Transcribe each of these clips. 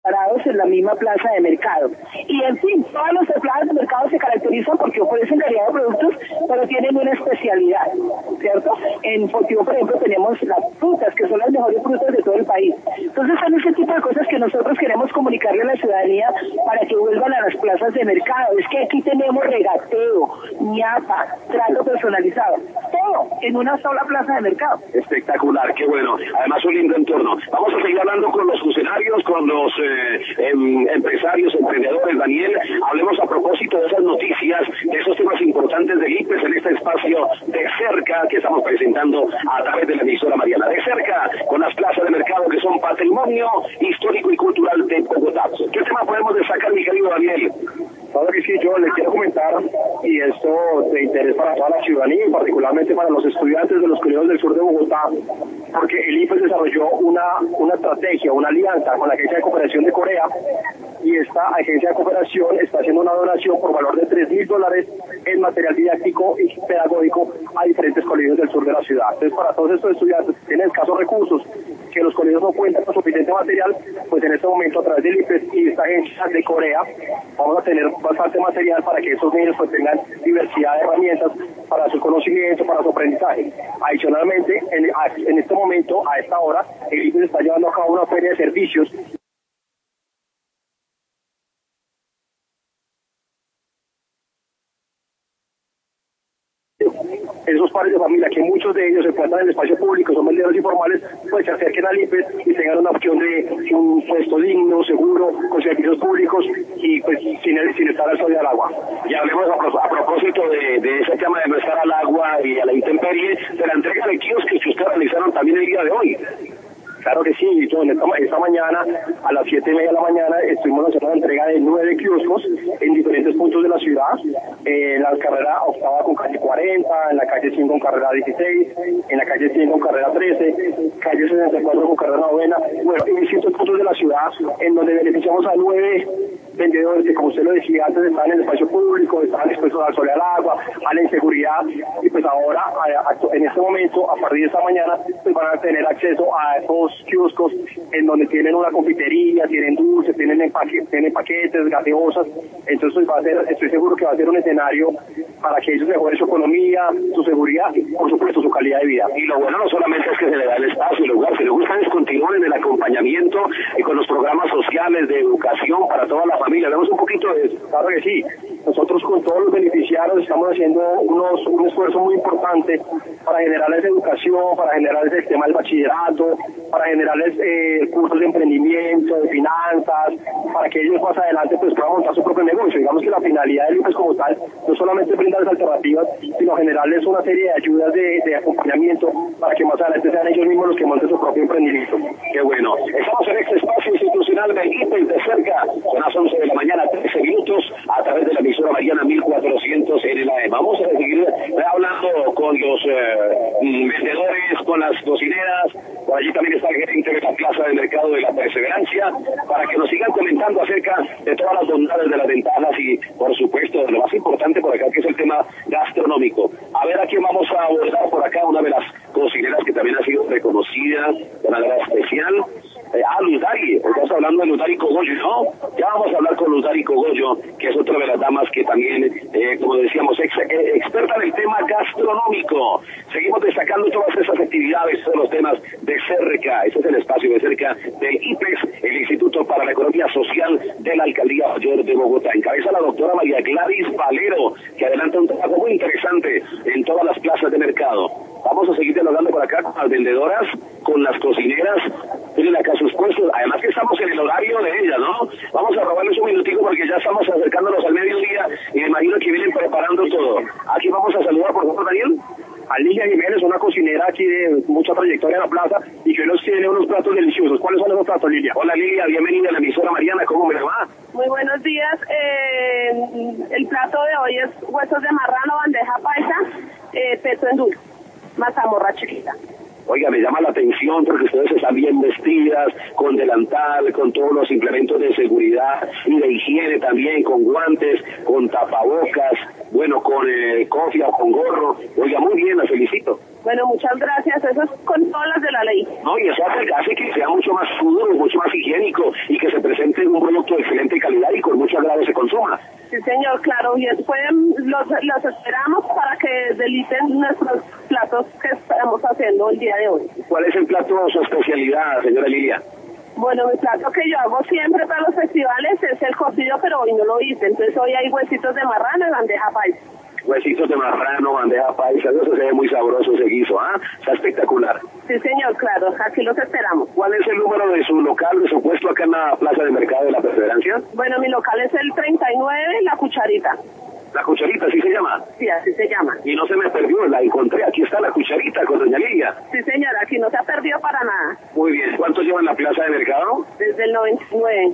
parados en la misma plaza de mercado. Y en fin, todas las plazas de mercado se caracterizan porque ofrecen variedad de productos, pero tienen una especialidad, ¿cierto? En Fontibón, por ejemplo, tenemos las frutas, que son las mejores frutas de todo el país. Entonces son ese tipo de cosas que nosotros queremos comunicarle a la ciudadanía para que vuelvan a las plazas de mercado. Es que aquí tenemos regateo, ñapa, trato personalizado, todo en una sola plaza de mercado. Espectacular, qué bueno. Además un lindo entorno. Vamos a seguir hablando con los funcionarios, con los empresarios, emprendedores. Daniel, hablemos a propósito de esas noticias, de esos temas importantes del IPES en este espacio de cerca que estamos presentando a través de la emisora Mariana. De cerca, con las plazas de mercado que son patrimonio histórico y cultural de Bogotá. ¿Qué tema podemos destacar, mi querido Daniel? Claro que sí, yo les quiero comentar, y esto de interés para toda la ciudadanía y particularmente para los estudiantes de los colegios del sur de Bogotá, porque el IPES desarrolló una estrategia, una alianza con la Agencia de Cooperación de Corea, y esta agencia de cooperación está haciendo una donación por valor de $3.000 en material didáctico y pedagógico a diferentes colegios del sur de la ciudad. Entonces, para todos estos estudiantes que tienen escasos recursos, que los colegios no cuentan con suficiente material, pues en este momento a través del IPES y esta agencia de Corea vamos a tener bastante material para que esos niños pues tengan diversidad de herramientas para su conocimiento, para su aprendizaje. Adicionalmente, en este momento, a esta hora, el IPES está llevando a cabo una feria de servicios. Esos padres de familia, que muchos de ellos se encuentran en el espacio público, son vendedores informales, pues se acerquen al IPES y tengan una opción de un puesto digno, seguro, con servicios públicos y pues sin estar al sol y al agua. Y hablemos a propósito de ese tema de no estar al agua y a la intemperie, de la entrega de kioscos que ustedes realizaron también el día de hoy. Claro que sí, John, esta mañana a las 7:30 de la mañana estuvimos haciendo la entrega de 9 kioscos en diferentes puntos de la ciudad, en la carrera octava con calle 40, en la calle 5 con carrera 16, en la calle 100 con carrera 13, calle 64 con carrera 9, bueno, en distintos puntos de la ciudad, en donde beneficiamos a 9 vendedores que, como usted lo decía antes, estaban en el espacio público, estaban expuestos al sol y al agua, a la inseguridad, y pues ahora, en este momento, a partir de esta mañana, pues van a tener acceso a estos kioscos en donde tienen una confitería, tienen dulces, tienen paquetes, gaseosas. Entonces pues estoy seguro que va a ser un escenario para que ellos mejoren su economía, su seguridad y por supuesto su calidad de vida. Y lo bueno no solamente es que se le da el espacio y el lugar, sino que ustedes continúen en el acompañamiento y con los programas sociales de educación para toda la familia. Vemos un poquito de eso. Claro que sí. Nosotros con todos los beneficiarios estamos haciendo un esfuerzo muy importante para generarles educación, para generarles el tema del bachillerato, para generarles cursos de emprendimiento, de finanzas, para que ellos más adelante pues puedan montar su propio negocio. Digamos que la finalidad del IPES como tal no solamente es brindarles alternativas, sino generarles una serie de ayudas de acompañamiento para que más adelante sean ellos mismos los que monten su propio emprendimiento. Qué bueno. Estamos en este espacio institucional de IPES de cerca, son las 11 de la mañana, 13 minutos, a través de la emisora Mariana 1400 en el AM. Vamos a seguir hablando con los vendedores, con las cocineras. Por allí también está el gerente de la Plaza de Mercado de la Perseverancia, para que nos sigan comentando acerca de todas las bondades, de las ventajas y, por supuesto, de lo más importante por acá, que es el tema gastronómico. A ver a quién vamos a abordar por acá, una de las cocineras que también ha sido reconocida de manera especial. Luz Dari, estamos hablando de Luz Dari Cogollo, ¿no? Ya vamos a hablar con Luz Dari Cogollo, que es otra de las damas que también, como decíamos, experta en el tema gastronómico. Seguimos destacando todas esas actividades, todos los temas de cerca. Ese es el espacio de cerca del IPES, el Instituto para la Economía Social de la Alcaldía Mayor de Bogotá. Encabeza la doctora María Gladys Valero, que adelanta un trabajo muy interesante en todas las plazas de mercado. Vamos a seguir dialogando por acá con las vendedoras, con las cocineras. Tienen acá sus puestos, además que estamos en el horario de ellas, ¿no? Vamos a robarles un minutico porque ya estamos acercándonos al mediodía y me imagino que vienen preparando todo. Aquí vamos a saludar, por favor, Daniel. A Lilia Jiménez, una cocinera aquí de mucha trayectoria en la plaza y que nos tiene unos platos deliciosos. ¿Cuáles son esos platos, Lilia? Hola, Lilia, bienvenida a la emisora Mariana, ¿cómo me va? Muy buenos días. El plato de hoy es huesos de marrano, bandeja paisa, peso en dulce, mazamorra chiquita. Oiga, me llama la atención porque ustedes están bien vestidas, con delantal, con todos los implementos de seguridad y de higiene también, con guantes, con tapabocas, bueno, con cofia o con gorro. Oiga, muy bien, las felicito. Bueno, muchas gracias. Eso es con todas las de la ley. No, y eso hace que sea mucho más puro, mucho más higiénico y que se presente consuma. Sí, señor, claro, bien. Los esperamos para que deliten nuestros platos que estamos haciendo el día de hoy. ¿Cuál es el plato, su especialidad, señora Lilia? Bueno, mi plato que yo hago siempre para los festivales es el cocido, pero hoy no lo hice. Entonces hoy hay huesitos de marrano y bandeja paisa. Huesitos de marrano, bandeja paisa, eso se ve muy sabroso ese guiso, ¿ah? Está espectacular. Sí, señor, claro, aquí los esperamos. ¿Cuál es el número de su local, de su puesto acá en la Plaza de Mercado de la Perseverancia? Bueno, mi local es el 39, La Cucharita. La Cucharita, ¿así se llama? Sí, así se llama. Y no se me perdió, la encontré, aquí está La Cucharita con doña Lilia. Sí, señora, aquí no se ha perdido para nada. Muy bien, ¿cuánto lleva en la Plaza de Mercado? Desde el 99.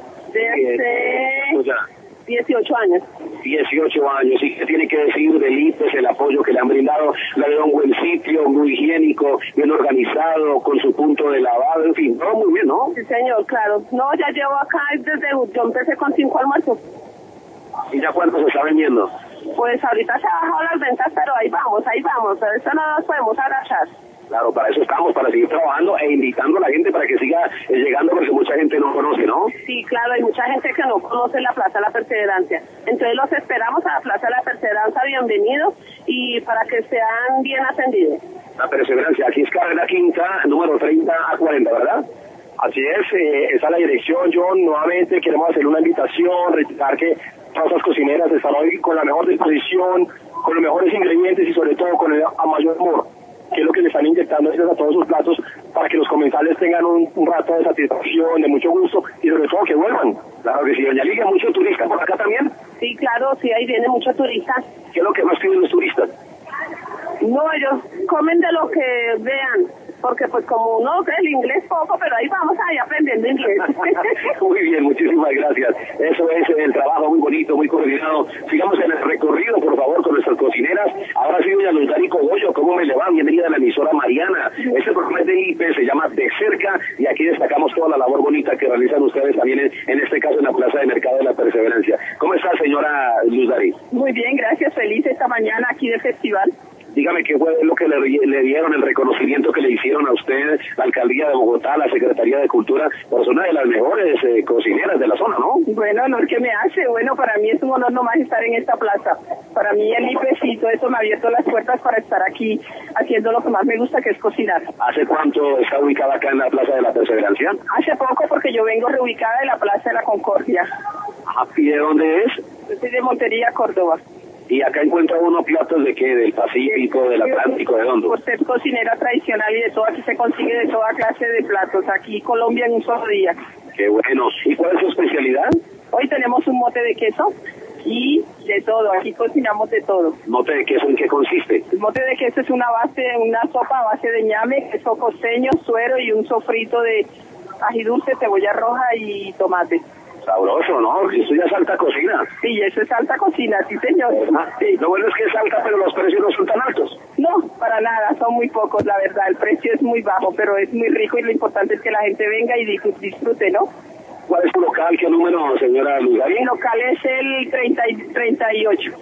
Desde 18 años. 18 años, ¿y qué tiene que decir del IPES, el apoyo que le han brindado? La veo un buen sitio, muy higiénico, bien organizado, con su punto de lavado, en fin, todo muy bien, ¿no? Sí, señor, claro. No, ya llevo acá yo empecé con 5 almuerzos. ¿Y ya cuánto se está vendiendo? Pues ahorita se han bajado las ventas, pero ahí vamos, eso no nos podemos agachar. Claro, para eso estamos, para seguir trabajando e invitando a la gente para que siga llegando, porque mucha gente no conoce, ¿no? Sí, claro, hay mucha gente que no conoce la Plaza de la Perseverancia. Entonces los esperamos a la Plaza de la Perseverancia, bienvenidos, y para que sean bien atendidos. La Perseverancia, aquí es carrera quinta, número 30 a 40, ¿verdad? Así es, esa es la dirección, John. Nuevamente queremos hacer una invitación, reiterar que todas las cocineras están hoy con la mejor disposición, con los mejores ingredientes y sobre todo con el a mayor amor, que es lo que le están inyectando a todos sus platos para que los comensales tengan un rato de satisfacción, de mucho gusto y sobre todo que vuelvan. Claro que sí, doña Lilia, mucho turista por acá también. Sí, claro, sí, ahí viene mucho turista. ¿Qué es lo que más piden los turistas? No, ellos comen de lo que vean, porque pues como uno el inglés poco, pero ahí vamos ahí aprendiendo inglés. Muy bien, muchísimas gracias. Eso es el trabajo muy bonito, muy coordinado. Sigamos en el recorrido, por favor, con nuestras cocineras. Ahora sí, doña Luz Dari Cogollo, ¿cómo me le va? Bienvenida a la emisora Mariana. Este programa es de IPE, se llama De Cerca, y aquí destacamos toda la labor bonita que realizan ustedes también, en este caso en la Plaza de Mercado de la Perseverancia. ¿Cómo está, señora Luz Dari? Muy bien, gracias, feliz esta mañana aquí del festival. Dígame qué fue lo que le dieron, el reconocimiento que le hicieron a usted, la Alcaldía de Bogotá, la Secretaría de Cultura, por ser una de las mejores cocineras de la zona, ¿no? Bueno, honor que me hace. Bueno, para mí es un honor nomás estar en esta plaza. Para mí el IPES y todo eso me ha abierto las puertas para estar aquí haciendo lo que más me gusta, que es cocinar. ¿Hace cuánto está ubicada acá en la Plaza de la Perseverancia? Hace poco, porque yo vengo reubicada de la Plaza de la Concordia. ¿Y de dónde es? Yo soy de Montería, Córdoba. ¿Y acá encuentra uno platos de qué? ¿Del Pacífico, del Atlántico, de dónde? Por ser cocinera tradicional y de todo, aquí se consigue de toda clase de platos. Aquí Colombia en un solo día. Qué bueno. ¿Y cuál es su especialidad? Hoy tenemos un mote de queso y de todo. Aquí cocinamos de todo. ¿Mote de queso en qué consiste? El mote de queso es una sopa a base de ñame, queso costeño, suero y un sofrito de ají dulce, cebolla roja y tomate. Sabroso, ¿no? Esto ya es alta cocina. Sí, eso es alta cocina, sí, señor. Sí. Lo bueno es que es alta, pero los precios no son tan altos. No, para nada, son muy pocos, la verdad. El precio es muy bajo, pero es muy rico y lo importante es que la gente venga y disfrute, ¿no? ¿Cuál es tu local? ¿Qué número, señora Luz? Mi local es el 38.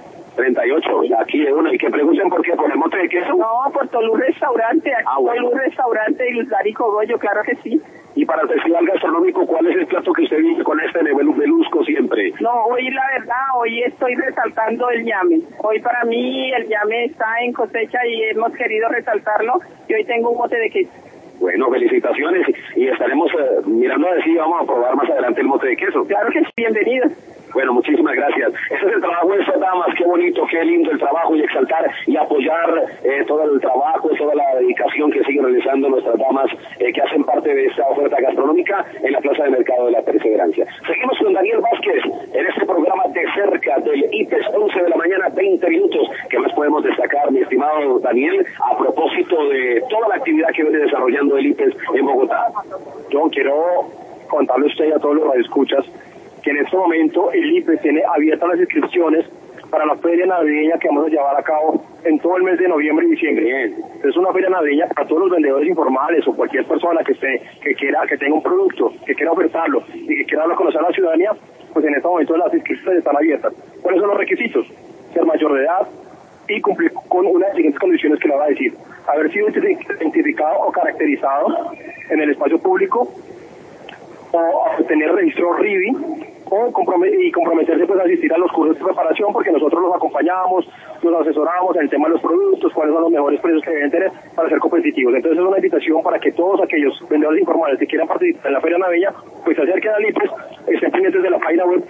38, aquí de uno. ¿Y que pregunten por qué? ¿Por el mote de queso? No, por Tolú Restaurante. Aquí bueno. Tolú Restaurante y Luz Dari Cogollo, claro que sí. Y para el festival gastronómico, ¿cuál es el plato que usted vive con este Nevelusco siempre? No, hoy la verdad, hoy estoy resaltando el ñame. Hoy para mí el ñame está en cosecha y hemos querido resaltarlo. Y hoy tengo un mote de queso. Bueno, felicitaciones. Y estaremos mirando a ver si vamos a probar más adelante el mote de queso. Claro que sí, bienvenidos. Bueno, muchísimas gracias. Ese es el trabajo de estas damas, qué bonito, qué lindo el trabajo y exaltar y apoyar todo el trabajo, toda la dedicación que siguen realizando nuestras damas que hacen parte de esta oferta gastronómica en la Plaza de Mercado de la Perseverancia. Seguimos con Daniel Vázquez en este programa De Cerca del IPES, 11 de la mañana, 20 minutos. ¿Qué más podemos destacar, mi estimado Daniel, a propósito de toda la actividad que viene desarrollando el IPES en Bogotá? Yo quiero contarle a usted y a todos los radioescuchas que en este momento el IPES tiene abiertas las inscripciones para la feria navideña que vamos a llevar a cabo en todo el mes de noviembre y diciembre. Bien. Es una feria navideña para todos los vendedores informales o cualquier persona que tenga un producto, que quiera ofertarlo y que quiera darlo a conocer a la ciudadanía, pues en este momento las inscripciones están abiertas. ¿Cuáles son los requisitos? Ser mayor de edad y cumplir con unas siguientes condiciones que le voy a decir. Haber sido identificado o caracterizado en el espacio público, o tener registro RIBI, o comprometerse pues a asistir a los cursos de preparación, porque nosotros los acompañamos, los asesoramos en el tema de los productos, cuáles son los mejores precios que deben tener para ser competitivos. Entonces es una invitación para que todos aquellos vendedores informales que quieran participar en la Feria Navideña pues se acerquen al IPES, estén pendientes de la página web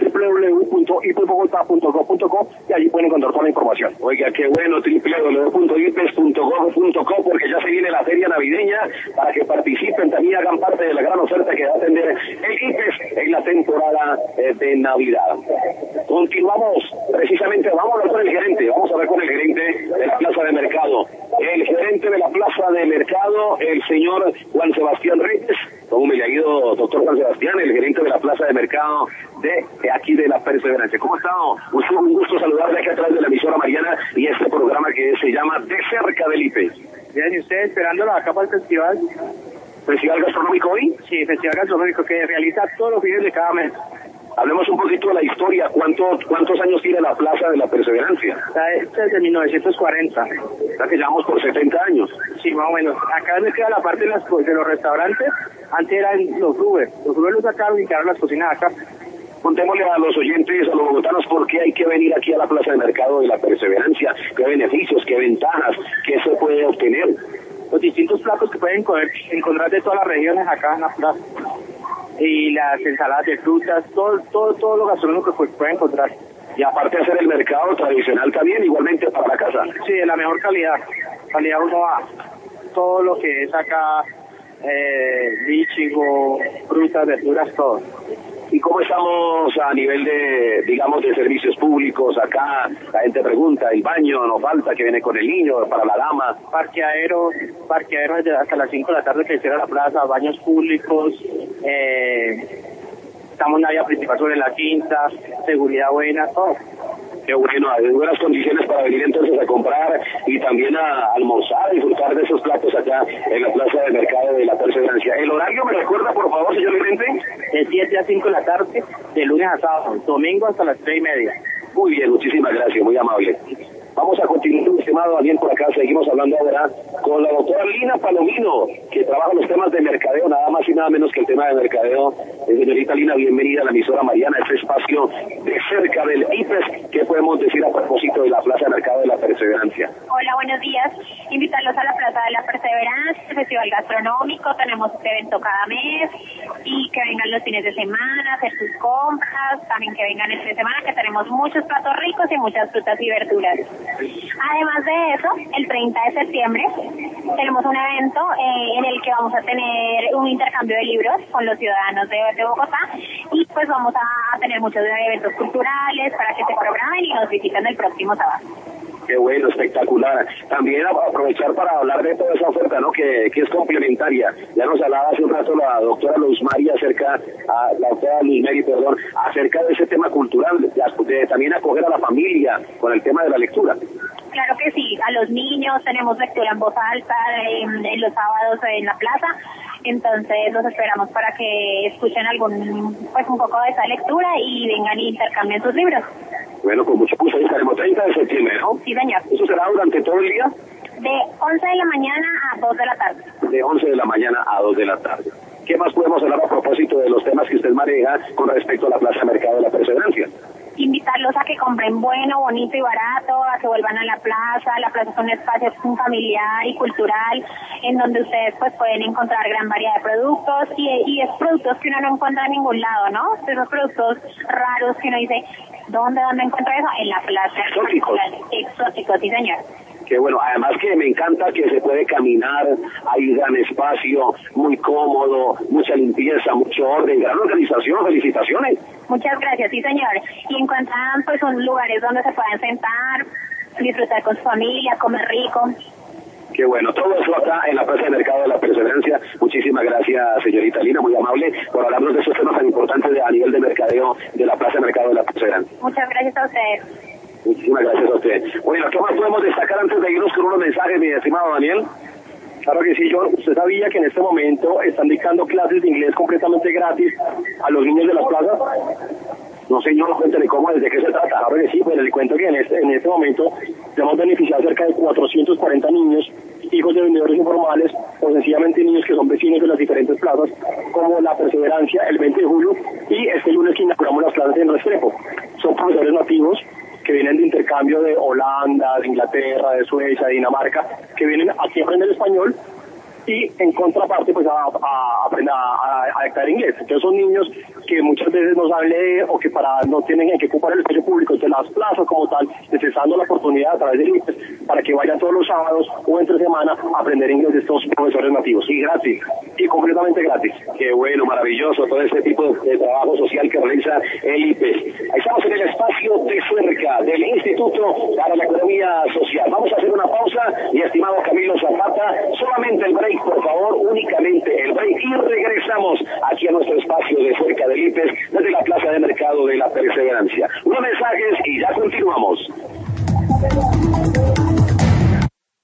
www.ipesbogotá.gov.co y allí pueden encontrar toda la información. Oiga, qué bueno, www.ipes.gov.co, porque ya se viene la Feria Navideña para que participen, también hagan parte de la gran oferta que va a atender el IPES en la temporada de Navidad. Continuamos, precisamente, vamos a hablar con el gerente, vamos a ver con el gerente de la Plaza de Mercado. El gerente de la Plaza de Mercado, el señor Juan Sebastián Reyes. ¿Cómo me le ha ido, doctor Juan Sebastián, el gerente de la Plaza de Mercado de aquí de La Perseverancia? ¿Cómo ha estado? Un gusto saludarle aquí a través de la emisora Mariana y este programa que se llama De Cerca del IPES. Bien, ¿y usted esperándolo acá para el festival? ¿Festival gastronómico hoy? Sí, festival gastronómico que realiza todos los fines de cada mes. Hablemos un poquito de la historia. ¿Cuántos años tiene la Plaza de la Perseverancia? Desde 1940. O sea que llevamos por 70 años. Sí, más o menos. Acá me queda la parte de los restaurantes. Antes eran los Uber. Los Uber los sacaron y quedaron las cocinas acá. Contémosle a los oyentes, a los bogotanos, por qué hay que venir aquí a la Plaza de Mercado de la Perseverancia. ¿Qué beneficios, qué ventajas, qué se puede obtener? Los distintos platos que pueden encontrar de todas las regiones acá en la plaza. Y las ensaladas de frutas, todo lo gastronómico que pueden encontrar. Y aparte de hacer el mercado tradicional también, igualmente para la casa. Sí, de la mejor calidad. Calidad uno va. Todo lo que es acá, lichigo, frutas, verduras, todo. ¿Y cómo estamos a nivel de, digamos, de servicios públicos? Acá la gente pregunta, el baño no falta, que viene con el niño, para la dama. Parqueadero hasta las 5 de la tarde que cierra la plaza, baños públicos, estamos en la vía principal sobre la quinta, seguridad buena, todo. Qué bueno, hay buenas condiciones para venir entonces a comprar y también a almorzar, disfrutar de esos platos acá en la Plaza de Mercado de la Perseverancia. ¿El horario me recuerda, por favor, señor gerente? De 7 a 5 de la tarde, de lunes a sábado, domingo hasta las 3:30. Muy bien, muchísimas gracias, muy amable. Vamos a continuar, estimado Daniel, por acá. Seguimos hablando ahora con la doctora Lina Palomino, que trabaja los temas de mercadeo, nada más y nada menos que el tema de mercadeo. Señorita Lina, bienvenida a la emisora Mariana, este espacio de cerca del IPES. ¿Qué podemos decir a propósito de la Plaza de Mercado de la Perseverancia? Hola, buenos días. Invitarlos a la Plaza de la Perseverancia, festival gastronómico. Tenemos este evento cada mes y que vengan los fines de semana a hacer sus compras. También que vengan el fin de semana, que tenemos muchos platos ricos y muchas frutas y verduras. Además de eso, el 30 de septiembre tenemos un evento en el que vamos a tener un intercambio de libros con los ciudadanos de Bogotá y pues vamos a tener muchos eventos culturales para que se programen y nos visiten el próximo sábado. Qué bueno, espectacular. También aprovechar para hablar de toda esa oferta, ¿no? Que es complementaria. Ya nos hablaba hace un rato la doctora Luz Mary acerca de ese tema cultural, de también acoger a la familia con el tema de la lectura. Claro que sí, a los niños tenemos lectura en voz alta en los sábados en la plaza, entonces los esperamos para que escuchen un poco de esa lectura y vengan y intercambien sus libros. Bueno, con mucho gusto, ahí estaremos 30 de septiembre, ¿no? Sí, señor. ¿Eso será durante todo el día? De 11 de la mañana a 2 de la tarde. De 11 de la mañana a 2 de la tarde. ¿Qué más podemos hablar a propósito de los temas que usted maneja con respecto a la Plaza de Mercado de la Perseverancia? Invitarlos a que compren bueno, bonito y barato, a que vuelvan a la plaza. La plaza es un espacio familiar y cultural en donde ustedes pues pueden encontrar gran variedad de productos y es productos que uno no encuentra en ningún lado, ¿no? Esos productos raros que uno dice, ¿dónde encuentra eso? En la plaza. Exóticos. Exóticos, sí señor. Que bueno, además que me encanta que se puede caminar, hay gran espacio, muy cómodo, mucha limpieza, mucho orden, gran organización, felicitaciones. Muchas gracias, sí señor. Y encuentran pues lugares donde se puedan sentar, disfrutar con su familia, comer rico. Qué bueno, todo eso acá en la Plaza de Mercado de la Perseverancia. Muchísimas gracias, señorita Lina, muy amable, por hablarnos de esos temas tan importantes a nivel de mercadeo de la Plaza de Mercado de la Perseverancia. Muchas gracias a ustedes. Muchísimas gracias a usted. Bueno, ¿qué más podemos destacar antes de irnos con unos mensajes, mi estimado Daniel? Claro que sí, John. ¿Usted sabía que en este momento están dictando clases de inglés completamente gratis a los niños de la plaza? No, señor, cuéntele cómo, desde qué se trata. Claro que sí, pues les cuento que en este momento hemos beneficiado a cerca de 440 niños, hijos de vendedores informales o sencillamente niños que son vecinos de las diferentes plazas, como La Perseverancia, el 20 de julio, y este lunes que inauguramos las clases Restrepo. Son profesores nativos que vienen de intercambio de Holanda, de Inglaterra, de Suecia, de Dinamarca, que vienen aquí a aprender español y en contraparte pues a aprender a dictar inglés. Entonces son niños que muchas veces no saben leer o que no tienen en qué ocupar el espacio público, entonces las plazas como tal, les está dando la oportunidad a través del IPES para que vayan todos los sábados o entre semana a aprender inglés de estos profesores nativos, y gratis, y completamente gratis. Qué bueno, maravilloso todo este tipo de trabajo social que realiza el IPES. Estamos en el espacio de cerca del Instituto para la Economía Social. Vamos a hacer una pausa y, estimado Camilo Zapata, solamente el break, por favor, únicamente el break, y regresamos aquí a nuestro espacio de cerca del IPES desde la Plaza de Mercado de la Perseverancia. Unos mensajes y ya continuamos.